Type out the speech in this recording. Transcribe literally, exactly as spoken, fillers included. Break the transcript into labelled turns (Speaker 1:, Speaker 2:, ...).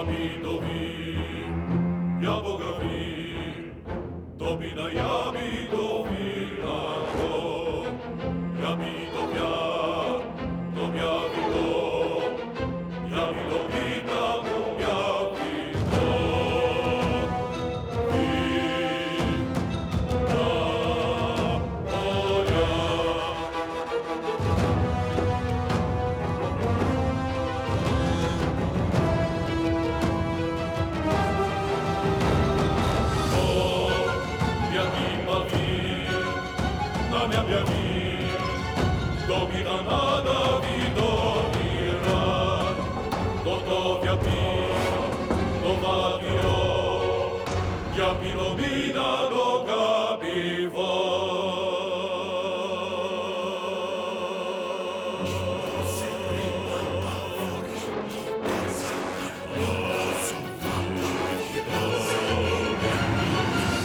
Speaker 1: Jabidovi, Jabogavi, Dobina Jabidovi lako, Jabidovja, Dobjavido, Jabidovina Dobjavido. I na polja nam javi, Dobina na Davidovi rad, Gotovja pi, Dovavio, Japilo mi na